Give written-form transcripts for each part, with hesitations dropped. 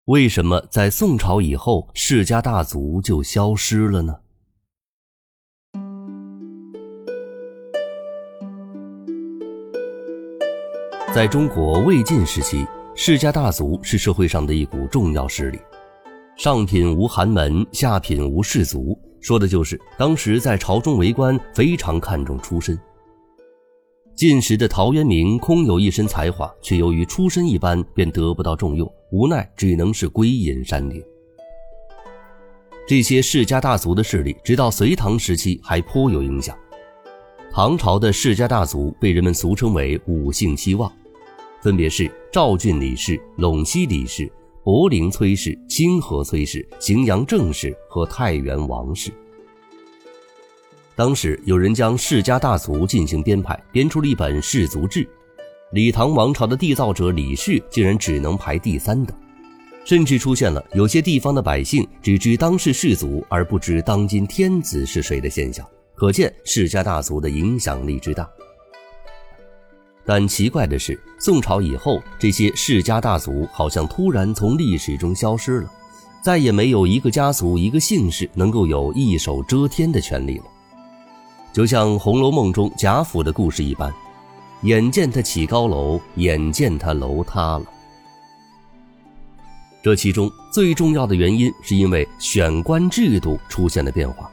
为什么在宋朝以后世家大族就消失了呢？在中国魏晋时期，世家大族是社会上的一股重要势力。上品无寒门，下品无士族，说的就是当时在朝中为官非常看重出身。晋时的陶渊明空有一身才华，却由于出身一般便得不到重用，无奈只能是归隐山林。这些世家大族的势力直到隋唐时期还颇有影响。唐朝的世家大族被人们俗称为五姓七望，分别是赵郡李氏、陇西李氏、柏林崔氏、清河崔氏、荥阳郑氏和太原王氏。当时有人将世家大族进行编排，编出了一本氏族志。李唐王朝的缔造者李氏竟然只能排第3等，甚至出现了有些地方的百姓只知当世氏族而不知当今天子是谁的现象，可见世家大族的影响力之大。但奇怪的是，宋朝以后，这些世家大族好像突然从历史中消失了，再也没有一个家族一个姓氏能够有一手遮天的权利了。就像《红楼梦》中贾府的故事一般，眼见他起高楼，眼见他楼塌了。这其中最重要的原因是因为选官制度出现了变化。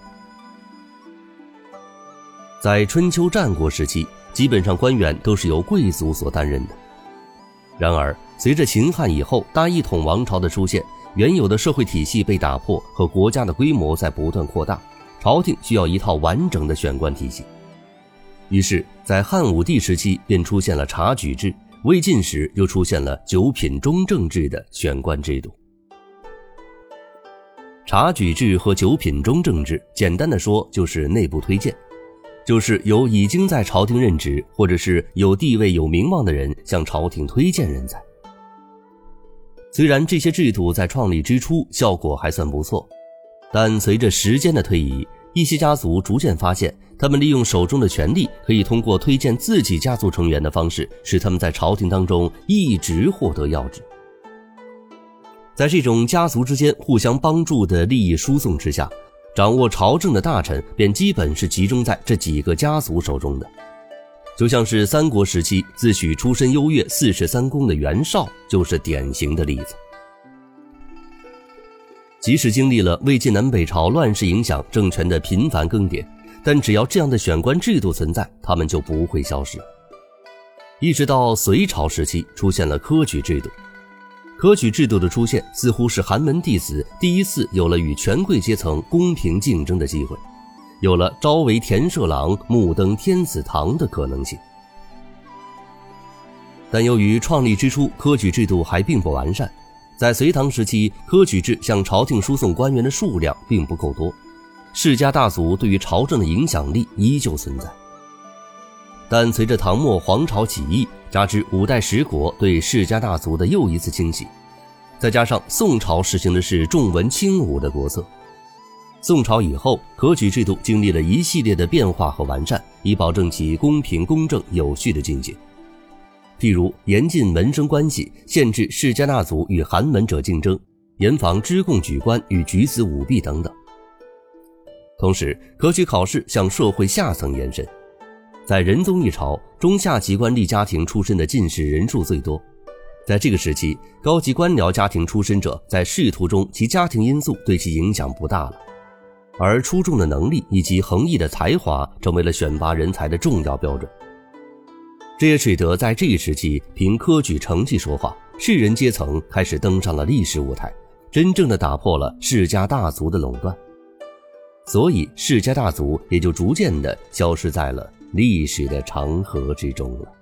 在春秋战国时期，基本上官员都是由贵族所担任的。然而随着秦汉以后大一统王朝的出现，原有的社会体系被打破，和国家的规模在不断扩大，朝廷需要一套完整的选官体系。于是在汉武帝时期便出现了察举制，魏晋时又出现了九品中正制的选官制度。察举制和九品中正制简单的说就是内部推荐，就是由已经在朝廷任职或者是有地位有名望的人向朝廷推荐人才。虽然这些制度在创立之初效果还算不错，但随着时间的推移，一些家族逐渐发现，他们利用手中的权力，可以通过推荐自己家族成员的方式，使他们在朝廷当中一直获得要职。在这种家族之间互相帮助的利益输送之下，掌握朝政的大臣便基本是集中在这几个家族手中的。就像是三国时期自诩出身优越43公的袁绍就是典型的例子。即使经历了魏晋南北朝乱世影响政权的频繁更迭，但只要这样的选官制度存在，他们就不会消失。一直到隋朝时期出现了科举制度。科举制度的出现似乎是寒门弟子第一次有了与权贵阶层公平竞争的机会，有了朝为田舍郎，暮登天子堂的可能性。但由于创立之初科举制度还并不完善，在隋唐时期，科举制向朝廷输送官员的数量并不够多，世家大族对于朝政的影响力依旧存在。但随着唐末黄巢起义，加之五代十国对世家大族的又一次清洗，再加上宋朝实行的是重文轻武的国策，宋朝以后，科举制度经历了一系列的变化和完善，以保证其公平公正有序的进行。譬如严禁门生关系，限制世家大族与寒门者竞争，严防支贡举官与举子舞弊等等。同时，科举考试向社会下层延伸。在仁宗一朝，中下级官吏家庭出身的进士人数最多。在这个时期，高级官僚家庭出身者在仕途中其家庭因素对其影响不大了，而出众的能力以及横溢的才华成为了选拔人才的重要标准。这也使得在这一时期凭科举成绩说话，士人阶层开始登上了历史舞台，真正的打破了世家大族的垄断。所以世家大族也就逐渐的消失在了历史的长河之中了。